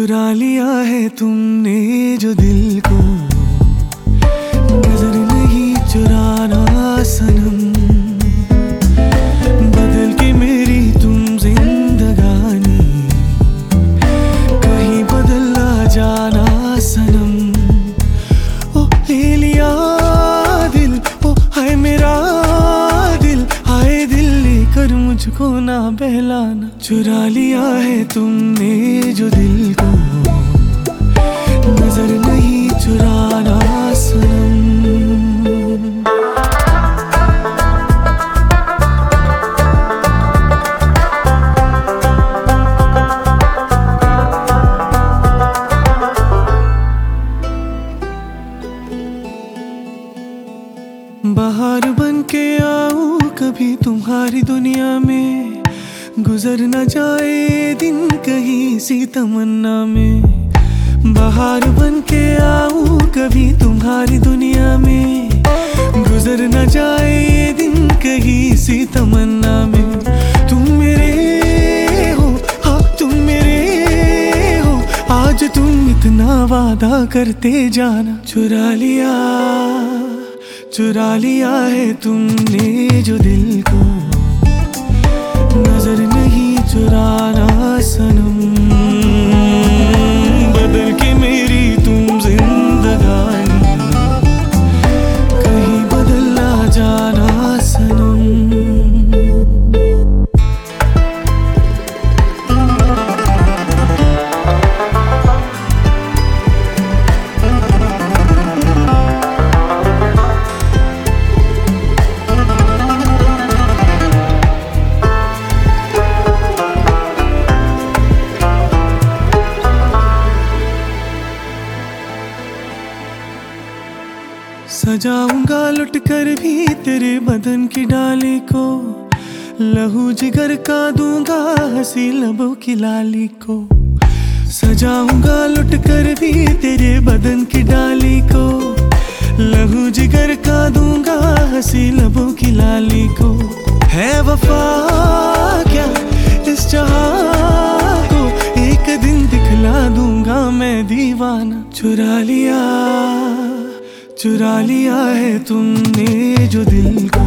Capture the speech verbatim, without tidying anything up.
चुरा लिया है तुमने जो दिल को, नजर नहीं चुराना सनम। बदल के मेरी तुम जिंदगानी, कहीं बदल ना जाना सनम। ओ ले लिया दिल, ओ हाय मेरा दिल, हाय दिल लेकर मुझको ना बहलाना। चुरा लिया है तुमने जो दिल को, नजर नहीं चुराना सनम। बाहर बन के आऊं कभी तुम्हारी दुनिया में, गुजर न जाए दिन कहीं सी तमन्ना में। बाहर बन के आऊं कभी तुम्हारी दुनिया में, गुजर न जाए दिन कहीं सी तमन्ना में। तुम मेरे हो, हाँ तुम मेरे हो, आज तुम इतना वादा करते जाना। चुरा लिया चुरा लिया है तुमने जो दिल को, नजर नहीं चुराना सनम। बदल के मेरी तुम जिंदगानी, कहीं बदल ना जाना सनम। सजाऊंगा लुट कर भी तेरे बदन की डाली को, लहू जिगर का दूंगा हंसी लबों की लाली को। सजाऊंगा लुट कर भी तेरे बदन की डाली को, लहू जिगर का दूंगा हंसी लबों की लाली को। है वफा क्या इस जहां को, एक दिन दिखला दूंगा मैं दीवाना। चुरा लिया चुरा लिया है तुमने जो दिल को,